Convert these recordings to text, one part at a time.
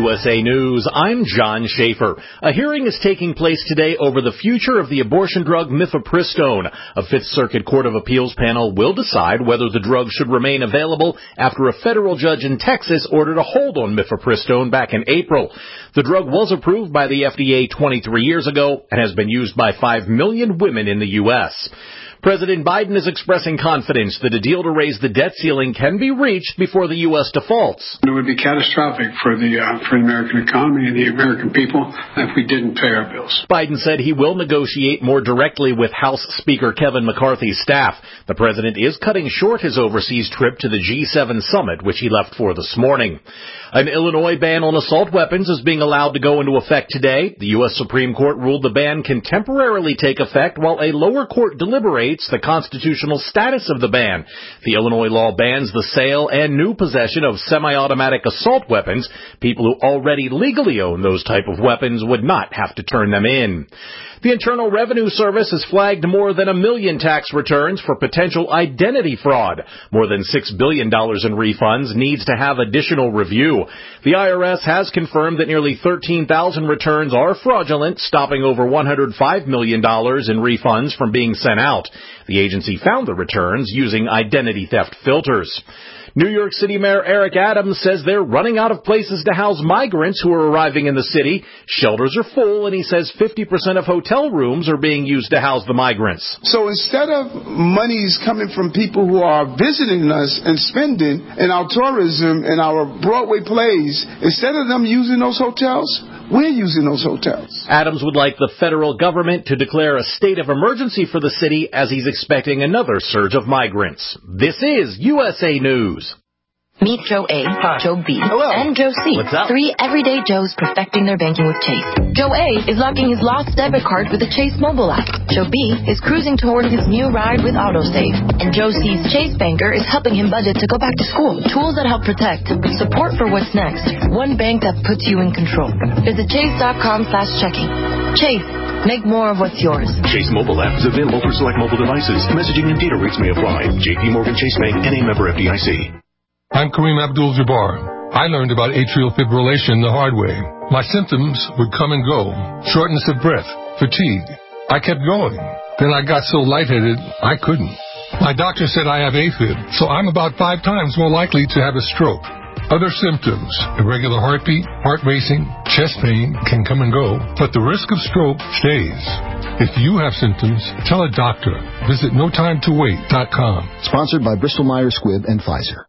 USA News, I'm John Schaefer. A hearing is taking place today over the future of the abortion drug mifepristone. A Fifth Circuit Court of Appeals panel will decide whether the drug should remain available after a federal judge in Texas ordered a hold on mifepristone back in April. The drug was approved by the FDA 23 years ago and has been used by 5 million women in the U.S. President Biden is expressing confidence that a deal to raise the debt ceiling can be reached before the U.S. defaults. It would be catastrophic for the American economy and the American people if we didn't pay our bills. Biden said he will negotiate more directly with House Speaker Kevin McCarthy's staff. The president is cutting short his overseas trip to the G7 summit, which he left for this morning. An Illinois ban on assault weapons is being allowed to go into effect today. The U.S. Supreme Court ruled the ban can temporarily take effect while a lower court deliberates the constitutional status of the ban. The Illinois law bans the sale and new possession of semi-automatic assault weapons. People who already legally own those type of weapons would not have to turn them in. The Internal Revenue Service has flagged more than 1 million tax returns for potential identity fraud. More than $6 billion in refunds needs to have additional review. The IRS has confirmed that nearly 13,000 returns are fraudulent, stopping over $105 million in refunds from being sent out. The agency found the returns using identity theft filters. New York City Mayor Eric Adams says they're running out of places to house migrants who are arriving in the city. Shelters are full, and he says 50% of hotel rooms are being used to house the migrants. So instead of monies coming from people who are visiting us and spending in our tourism and our Broadway plays, instead of them using those hotels, we're using those hotels. Adams would like the federal government to declare a state of emergency for the city as he's expecting another surge of migrants. This is USA News. Meet Joe A, Joe B, Hello. and Joe C. What's up? 3 everyday Joes perfecting their banking with Chase. Joe A is locking his lost debit card with the Chase mobile app. Joe B is cruising toward his new ride with AutoSave. And Joe C's Chase banker is helping him budget to go back to school. Tools that help protect. Support for what's next. One bank that puts you in control. Visit chase.com/checking. Chase. Make more of what's yours. Chase mobile app is available for select mobile devices. Messaging and data rates may apply. J.P. Morgan Chase Bank, N.A. member FDIC. I'm Kareem Abdul-Jabbar. I learned about atrial fibrillation the hard way. My symptoms would come and go. Shortness of breath, fatigue. I kept going. Then I got so lightheaded, I couldn't. My doctor said I have AFib, so I'm about 5 times more likely to have a stroke. Other symptoms, irregular heartbeat, heart racing, chest pain can come and go, but the risk of stroke stays. If you have symptoms, tell a doctor. Visit notimetowait.com. Sponsored by Bristol-Myers Squibb and Pfizer.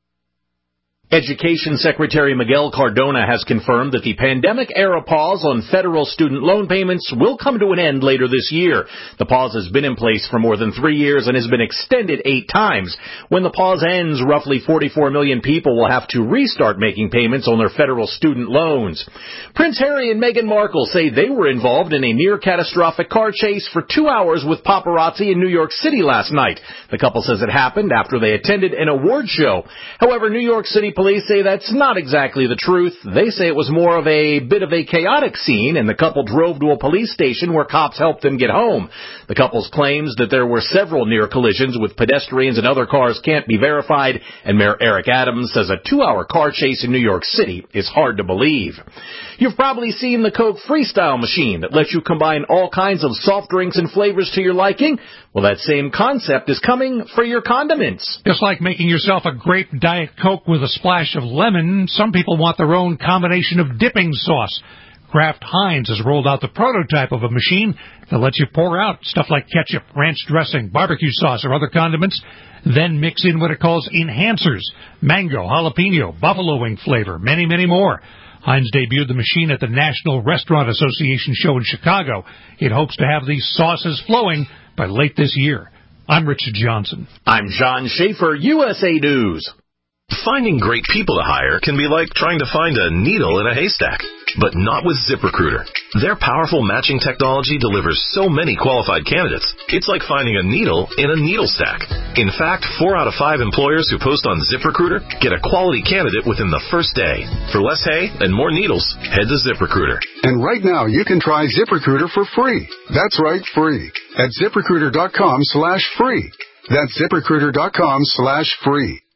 Education Secretary Miguel Cardona has confirmed that the pandemic-era pause on federal student loan payments will come to an end later this year. The pause has been in place for more than 3 years and has been extended 8 times. When the pause ends, roughly 44 million people will have to restart making payments on their federal student loans. Prince Harry and Meghan Markle say they were involved in a near-catastrophic car chase for 2 hours with paparazzi in New York City last night. The couple says it happened after they attended an award show. However, New York City police say that's not exactly the truth. They say it was more of a bit of a chaotic scene, and the couple drove to a police station where cops helped them get home. The couple's claims that there were several near collisions with pedestrians and other cars can't be verified, and Mayor Eric Adams says a 2-hour car chase in New York City is hard to believe. You've probably seen the Coke Freestyle machine that lets you combine all kinds of soft drinks and flavors to your liking. Well, that same concept is coming for your condiments. Just like making yourself a grape Diet Coke with a splash of lemon, some people want their own combination of dipping sauce. Kraft Heinz has rolled out the prototype of a machine that lets you pour out stuff like ketchup, ranch dressing, barbecue sauce, or other condiments, then mix in what it calls enhancers, mango, jalapeno, buffalo wing flavor, many, many more. Heinz debuted the machine at the National Restaurant Association show in Chicago. It hopes to have these sauces flowing by late this year. I'm Richard Johnson. I'm John Schaefer, USA News. Finding great people to hire can be like trying to find a needle in a haystack, but not with ZipRecruiter. Their powerful matching technology delivers so many qualified candidates, it's like finding a needle in a needle stack. In fact, 4 out of 5 employers who post on ZipRecruiter get a quality candidate within the first day. For less hay and more needles, head to ZipRecruiter. And right now, you can try ZipRecruiter for free. That's right, free. At ZipRecruiter.com/free. That's ZipRecruiter.com/free.